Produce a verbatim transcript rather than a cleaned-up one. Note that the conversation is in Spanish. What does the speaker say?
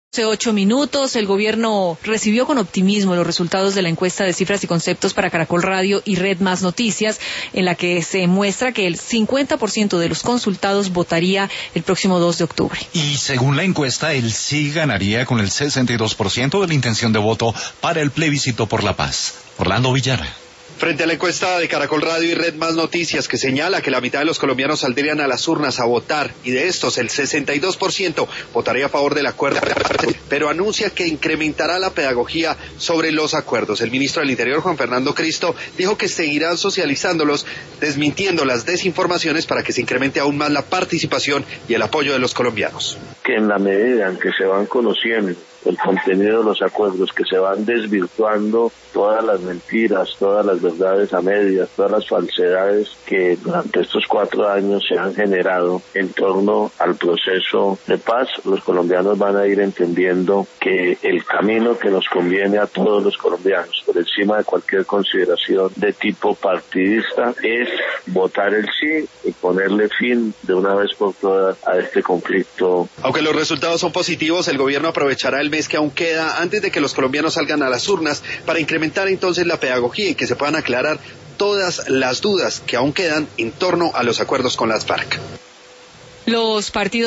Hace ocho minutos, el gobierno recibió con optimismo los resultados de la encuesta de cifras y conceptos para Caracol Radio y Red Más Noticias, en la que se muestra que el cincuenta por ciento de los consultados votaría el próximo dos de octubre. Y según la encuesta, el sí ganaría con el sesenta y dos por ciento de la intención de voto para el plebiscito por la paz. Orlando Villara. Frente a la encuesta de Caracol Radio y Red Más Noticias, que señala que la mitad de los colombianos saldrían a las urnas a votar, y de estos el sesenta y dos por ciento votaría a favor del acuerdo, pero anuncia que incrementará la pedagogía sobre los acuerdos. El ministro del Interior, Juan Fernando Cristo, dijo que seguirán socializándolos, desmintiendo las desinformaciones para que se incremente aún más la participación y el apoyo de los colombianos. Que en la medida en que se van conociendo el contenido de los acuerdos, que se van desvirtuando todas las mentiras, todas las verdades a medias, todas las falsedades que durante estos cuatro años se han generado en torno al proceso de paz, los colombianos van a ir entendiendo que el camino que nos conviene a todos los colombianos, por encima de cualquier consideración de tipo partidista, es votar el sí y ponerle fin de una vez por todas a este conflicto. Aunque los resultados son positivos, el gobierno aprovechará el mes que aún queda antes de que los colombianos salgan a las urnas para incrementar entonces la pedagogía y que se puedan aclarar todas las dudas que aún quedan en torno a los acuerdos con las FARC. Los partidos